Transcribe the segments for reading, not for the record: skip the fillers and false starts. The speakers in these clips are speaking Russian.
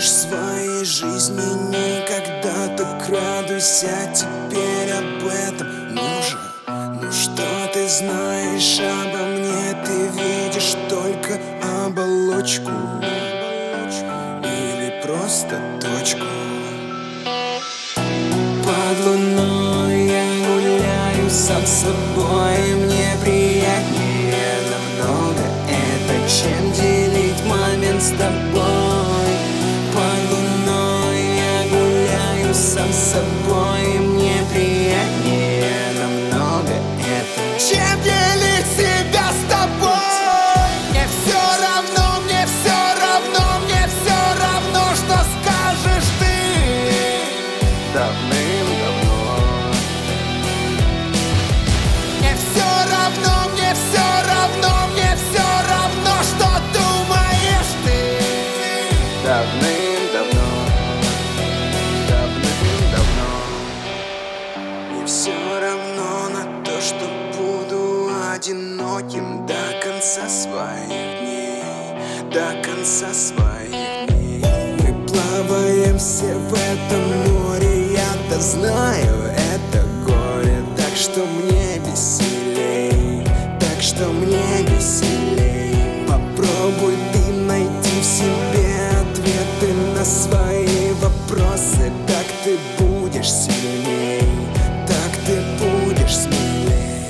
видишь в своей жизни никогда, так радуйся теперь об этом. Ну что ты знаешь обо мне? Ты видишь только оболочку или просто точку. Под луной я гуляю сам с собой, мне приятнее намного это, чем делить момент с тобой. Под луной я гуляю сам с собой, мне приятнее намного это, чем делить себя с тобой. Мне все равно, мне все равно, мне все равно, что скажешь ты давным-давно. Мне все равно, мне все равно, мне все равно, что думаешь ты давным-давно, давным-давно. Мне все равно на то, что буду одиноким до конца своих дней, до конца своих дней. Мы плаваем все в этом море, я-то знаю это горе, так что мне веселей, так что мне веселей. Попробуй ты найти в себе ответы на свои вопросы, так ты будешь сильней, так ты будешь смелей.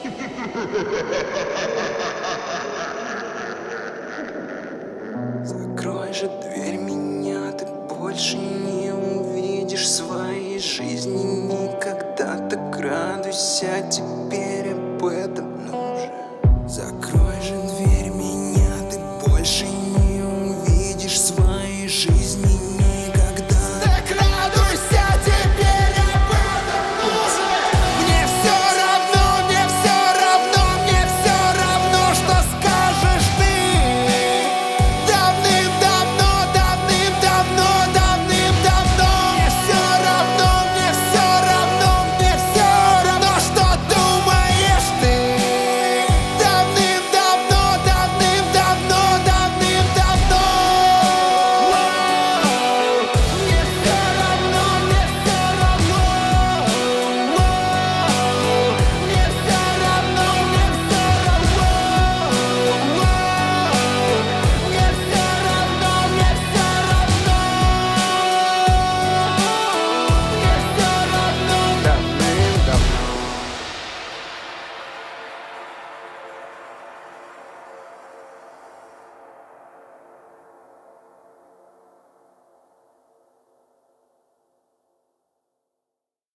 Закрой же дверь, меня ты больше не увидишь в своей жизни никогда, так радуйся теперь об этом.